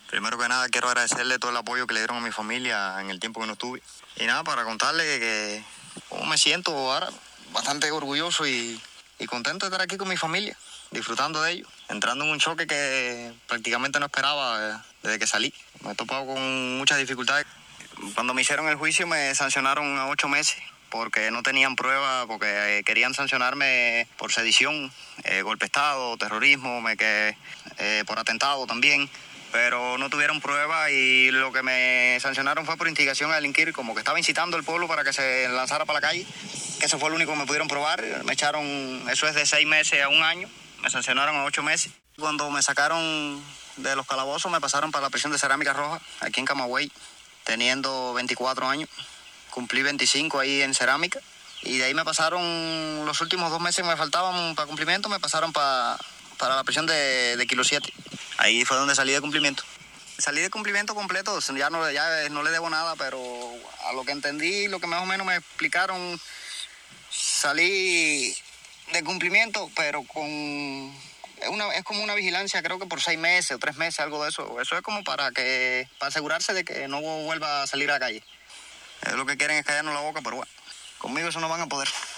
Primero que nada quiero agradecerle todo el apoyo que le dieron a mi familia en el tiempo que no estuve. Y nada, para contarle que cómo me siento ahora, bastante orgulloso y contento de estar aquí con mi familia, disfrutando de ello, entrando en un choque que prácticamente no esperaba desde que salí. Me he topado con muchas dificultades. Cuando me hicieron el juicio me sancionaron a 8 meses porque no tenían prueba, porque querían sancionarme por sedición, golpe de Estado, terrorismo, por atentado también, pero no tuvieron prueba y lo que me sancionaron fue por instigación a delinquir, como que estaba incitando al pueblo para que se lanzara para la calle, que eso fue lo único que me pudieron probar. Me echaron, eso es de 6 meses a 1 año, me sancionaron a 8 meses. Cuando me sacaron de los calabozos me pasaron para la prisión de Cerámica Roja, aquí en Camagüey, teniendo 24 años. Cumplí 25 ahí en Cerámica y de ahí me pasaron, los últimos 2 meses que me faltaban para cumplimiento, me pasaron para la prisión de Kilo 7. Ahí fue donde salí de cumplimiento. Salí de cumplimiento completo, ya no le debo nada, pero a lo que entendí, lo que más o menos me explicaron, salí de cumplimiento, pero es como una vigilancia, creo que por 6 meses o 3 meses, algo de eso. Eso es como para asegurarse de que no vuelva a salir a la calle. Lo que quieren es callarnos la boca, pero bueno, conmigo eso no van a poder.